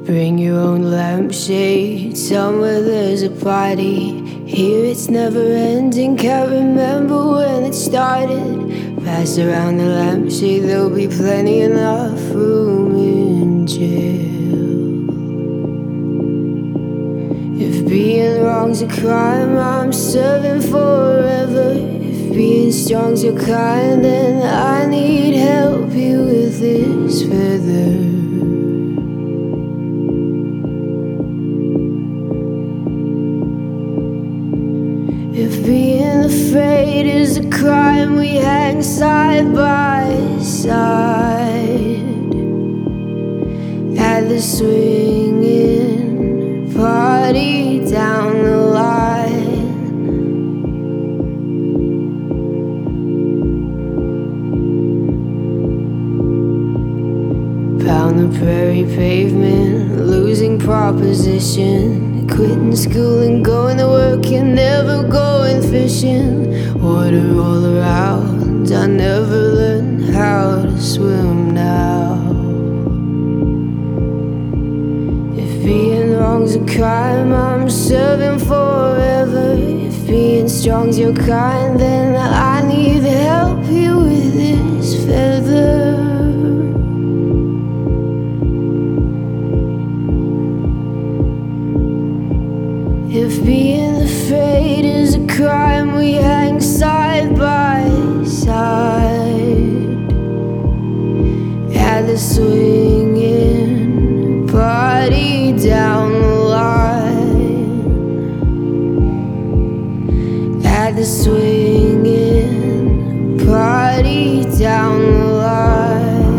Bring your own lampshade. Somewhere there's a party. Here it's never ending. Can't remember when it started. Pass around the lampshade. There'll be plenty enough room in jail. If being wrong's a crime, I'm serving forever. If being strong's your kind, then I need help here with this feather. If being afraid is a crime, we hang side by side at the swinging party down the line. Pound the prairie pavement, losing proposition. Quitting school and going to work and never going fishing. Water all around, I never learned how to swim now. If being wrong's a crime, I'm serving forever. If being strong's your kind, then I need help here with this feather. If being afraid is a crime, we hang side by side at the swinging party down the line. At the swinging party down the line.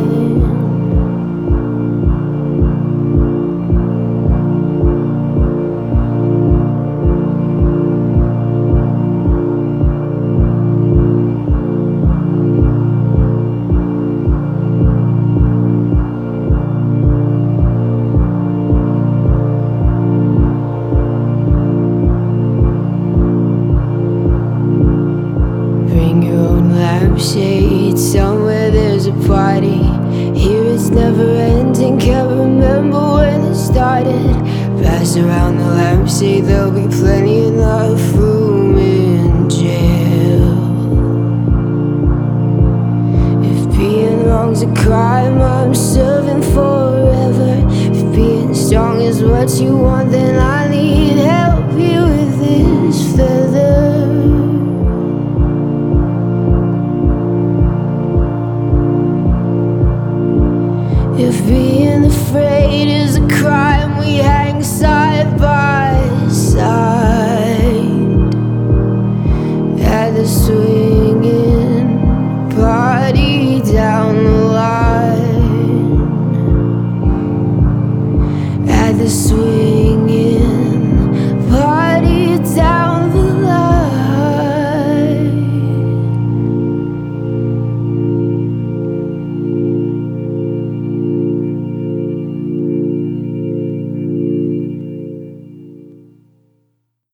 Lampshade, somewhere there's a party. Here it's never ending, can't remember when it started. Pass around the lampshade, there'll be plenty enough room in